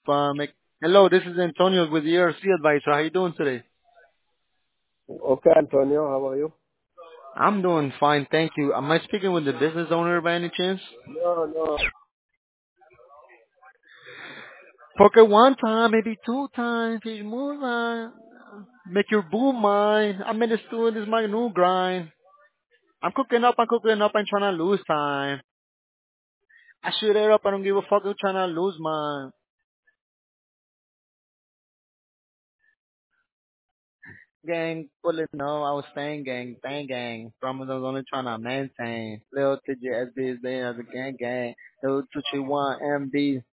Hello, this is Antonio with the ERC Advisor. How you doing today? Okay, Antonio, how are you? I'm doing fine, thank you. Am I speaking with the business owner by any chance? No, no. Porque one time, maybe two times, you move on. Make your boo mine. I'm in the studio, this is my new grind. I'm cooking up, I'm trying to lose time. I shoot it up, I don't give a fuck, I'm trying to lose mine. Gang, pulling no, I was staying gang, bang gang. Promise I was only trying to maintain. Little to your SB's there as a gang gang. Little to you want MD.